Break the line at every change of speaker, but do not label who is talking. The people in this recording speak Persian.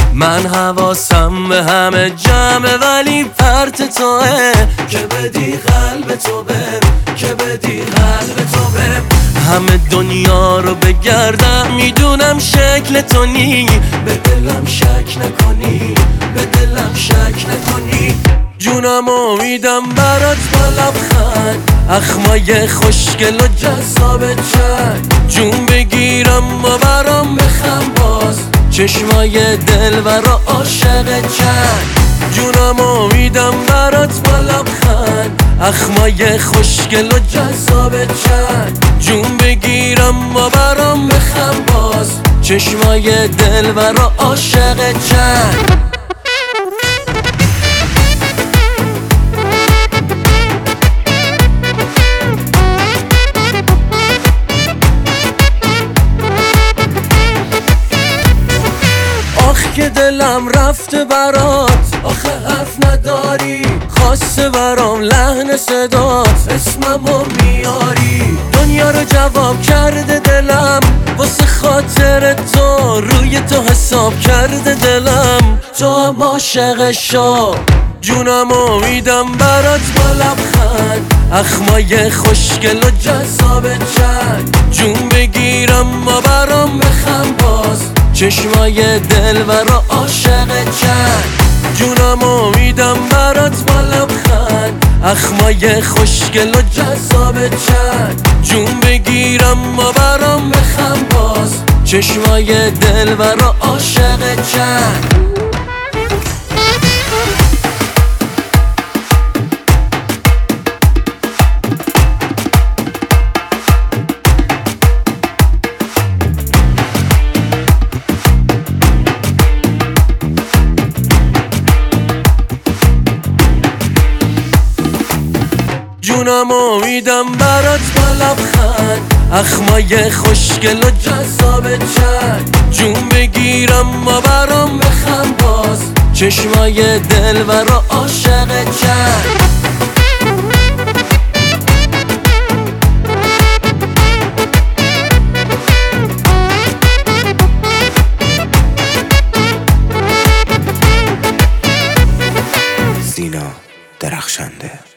من حواسم به همه جمعه ولی پرت توه که بدی قلب تو بهم، که بدی قلب تو بهم. همه دنیا رو بگردم میدونم شکل تو نی، به دلم شک نکنی، به دلم شک نکنی. جونم امیدم برات با لبخند، اخمای خوشگل و جذاب چند. جون بگیرم و برام بخم باز، چشمای دلبر و عاشق چند. جونم امیدم برات با لبخند، اخمای خوشگل و جذاب چند. جون بگیرم و برام بخم باز، چشمای دلبر و عاشق چند. که دلم رفته برات، آخه حرف نداری، خواسته برام لحن صدات، اسممو میاری. دنیا رو جواب کرده دلم، واسه خاطر تو روی تو حساب کرده دلم. تو هم عاشق شو. جونم امیدم برات با لبخند، اخمای خوشگل و جذاب چند. جون بگیرم و برام بخم باز، چشمای دلبر و عاشق چند. جونم امیدم برات با لبخند، اخمای خوشگل و جذاب چند. جون بگیرم و برام بخم باز، چشمای دلبر و عاشق چند. جونم امیدم برات با لبخند، اخمای خوشگل و جذاب چند. جون بگیرم و برام بخم باز، چشمای دلبر و عاشق چند.
سینا درخشنده.